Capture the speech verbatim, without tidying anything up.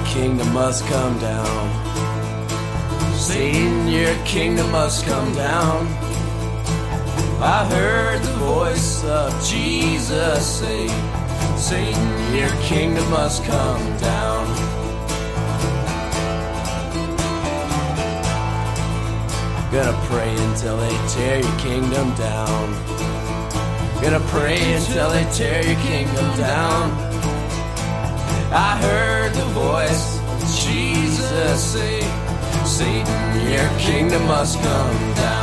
kingdom must come down. Satan, your kingdom must come down. I heard the voice of Jesus say, Satan, your kingdom must come down. Gonna pray until they tear your kingdom down. Gonna pray until they tear your kingdom down. I heard the voice of Jesus say, Satan, your kingdom must come down.